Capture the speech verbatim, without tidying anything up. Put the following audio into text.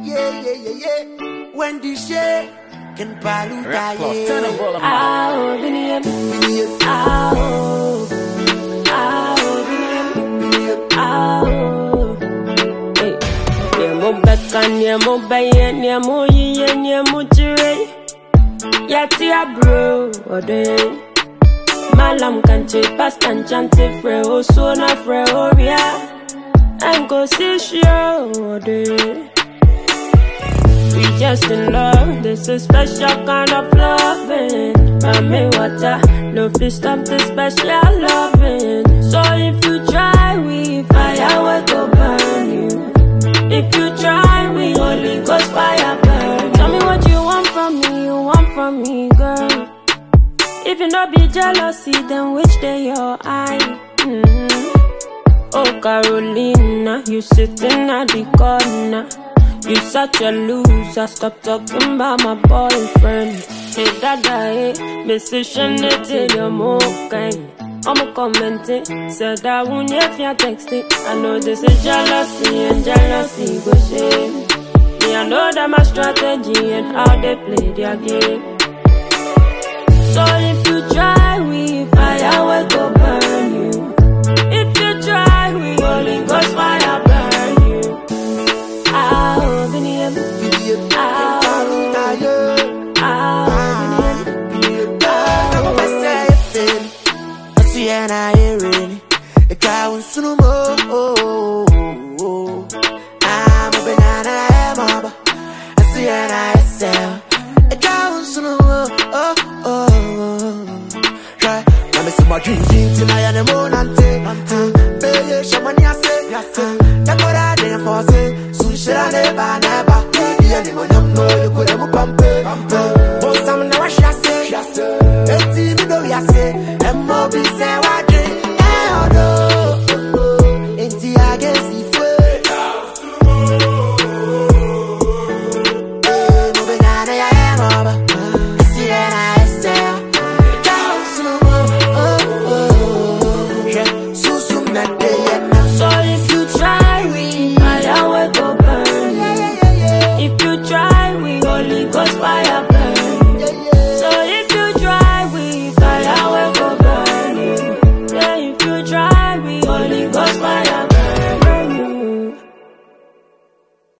yeah, yeah, yeah, yeah. When the shake can paluta, yeah. Ow, Biniam, ow, ow, Biniam, ow. Hey, nemo beka, nemo baye, nemo yiye, nemo jire. Yati a bro, ode. Malam kanche, past and chante, fre, o so na fre, o ria. And go see show, ode. We just in love, this is special kind of loving. Mami water, no fish stop this special loving. So if you try, we fire will go burn you. If you try, we only goes fire burn. Tell me what you want from me, you want from me, girl. If you not be jealousy, then which day your eye? Mm-hmm. Oh Carolina, you sitting at the corner. You such a loser, stop talking about my boyfriend. Hey dada, hey, message till you're more kind. I'm commenting, said I won't if you're texting. I know this is jealousy and jealousy go shame. Me, I know that my strategy and how they play their game. So if you try, we fire will go burn you. If you try, we only go fire burn you. Ow, Biniam, ow, ow, Biniam, I'm a say I see and I hear it. A cow and sumo. I'm a banana, I'm a. I see and I sell. A cow and sumo. Oh, oh. Try. I'm a summer dream, till I am a monante. Baby, Shamani, I say, I say. That's what I didn't forsake. Should I never, never be anyone? No, you could have pumped. Most time now, I shall say, let's see me know, I say, and more be say, what drink, I don't know. Ain't the I guess if fire.